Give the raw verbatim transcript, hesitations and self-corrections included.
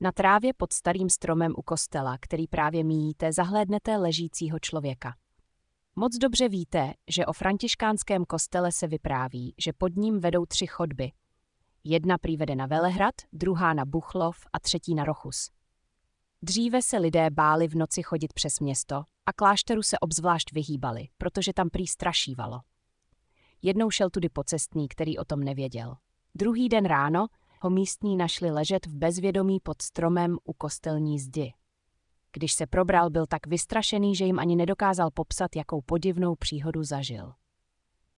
Na trávě pod starým stromem u kostela, který právě míjíte, zahlédnete ležícího člověka. Moc dobře víte, že o františkánském kostele se vypráví, že pod ním vedou tři chodby. Jedna prý vede na Velehrad, druhá na Buchlov a třetí na Rochus. Dříve se lidé báli v noci chodit přes město a klášteru se obzvlášť vyhýbali, protože tam prý strašívalo. Jednou šel tudy pocestný, který o tom nevěděl. Druhý den ráno ho místní našli ležet v bezvědomí pod stromem u kostelní zdi. Když se probral, byl tak vystrašený, že jim ani nedokázal popsat, jakou podivnou příhodu zažil.